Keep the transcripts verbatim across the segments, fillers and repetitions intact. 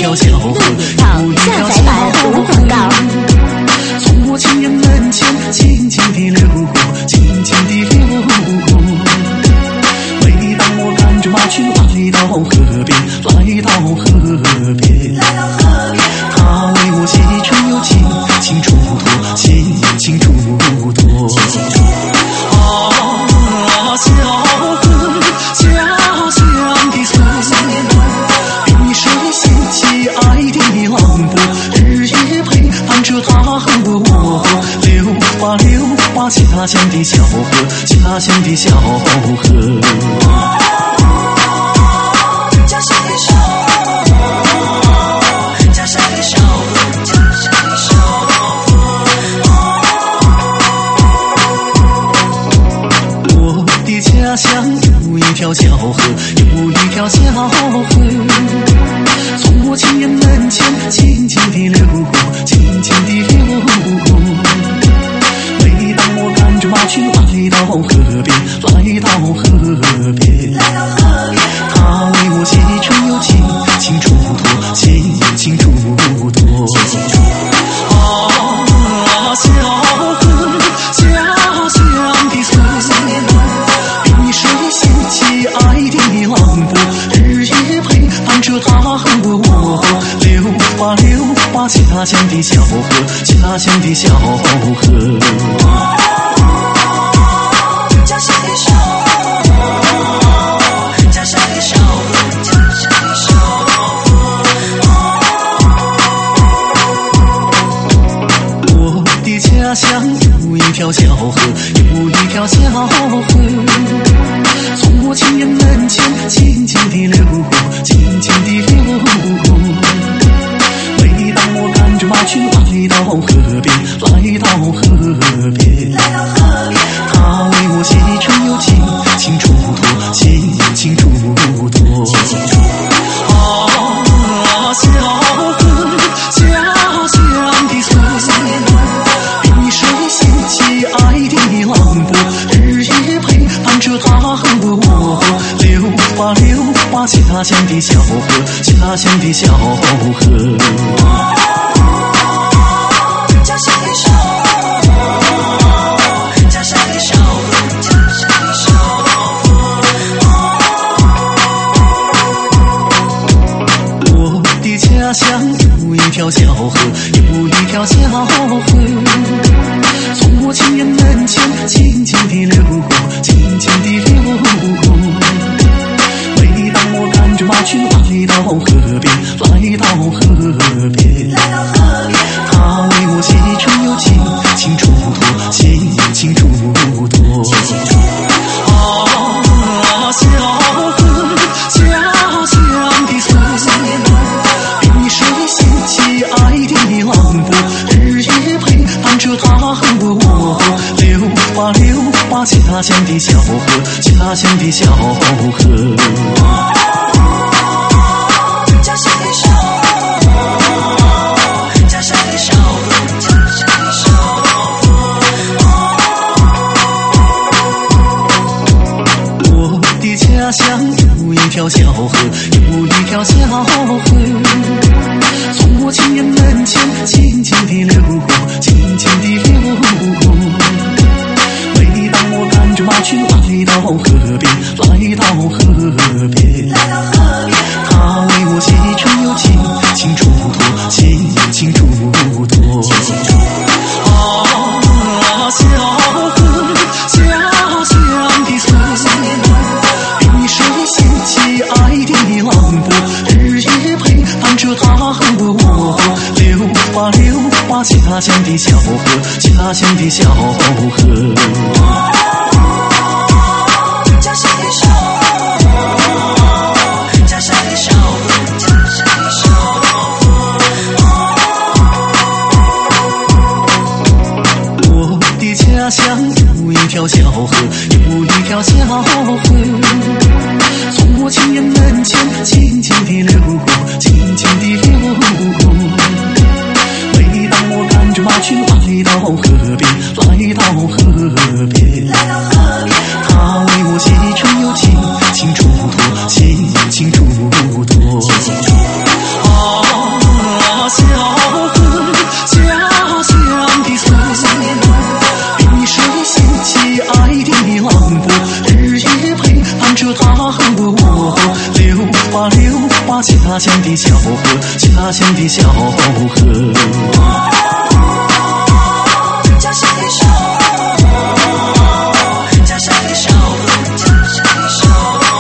条小河，有一条小河，从我亲眼门前静静地流过，静静地流过。每当我赶着马群来到河边，来到河边，他为我细吹又轻轻嘱托，轻轻嘱托。啊，小河，家乡的河，碧水掀起爱的浪波，日夜陪伴着他和我，流吧流吧家乡的小河，家乡的小河。家乡的小河，家乡的小河，家乡的小河。我的家乡有一条小河，有一条小河，从我亲眼门前静静地流过，静静地流过。每当我赶着马群来到河边，来到河边，他为我细吹又轻轻嘱托，轻轻嘱托。啊，小河，家乡的河，碧水掀起爱的浪波，日夜陪伴着他和我，流吧流吧家乡的小河，家乡的小河。家乡的小河，家乡的小河，家乡的小河。我的家乡有一条小河，有一条小河，从我亲眼门前静静地流过，静静地流过。每当我赶着马群来到河边，来到河边，他为我细吹又轻轻嘱托，轻轻嘱托。啊，小河，家乡的河，碧水掀起爱的浪波，日夜陪伴着他和我，流吧流吧家乡的小河，家乡的小河。家乡的小河，家乡的小河，家乡的小河。我的家乡有一条小河，有一条小河，从我亲眼门前静静地流过，静静地流过。每当我赶着马群来到河边，来到河边，他为我细吹又轻轻嘱托，轻轻嘱托。啊，小河，家乡的河，碧水掀起爱的浪波，日夜陪伴着他和我，流吧流吧家乡的小河，家乡的小河。家乡的小河，家乡的小河，家乡的小河。我的家乡有一条小河，有一条小河，从我亲眼门前静静地流过，静静地流过。每当我赶着马群来到河边，来到河边，他为我细吹又轻轻嘱托，轻轻嘱托。啊，小河，家乡的河，碧水掀起爱的浪波，日夜陪伴着他和我，流吧流吧家乡的小河，家乡的小河。家乡的小河，家乡的小河，家乡的小河。我的家乡有一条小河，有一条小河，从我亲眼门前静静地流过，静静地流过。每当我赶着马群来到河边，来到河边， 家乡的小河，家乡的小河。家乡的小河，家乡的小河，家乡的小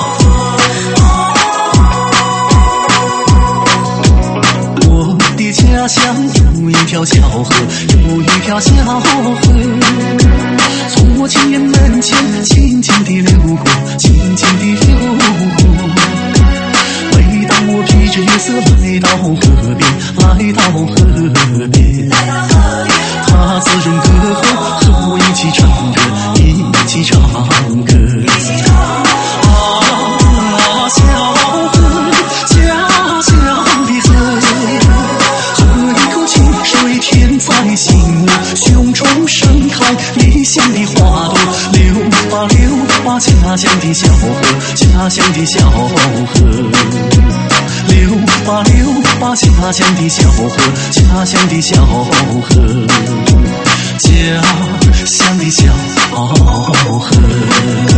河。我的家乡有一条小河，有一条小河，从我亲眼门前静静地流过，静静地流过。每当我披着月色来到河边，来到河边，他自认歌后和我一起唱歌，一起唱歌。啊，小河，家乡的河，喝一口清水甜在心窝，胸中盛开理想的花朵，流吧流吧家乡的小河，家乡的小河。流吧流吧家乡的小河，家乡的小河，家乡的小河。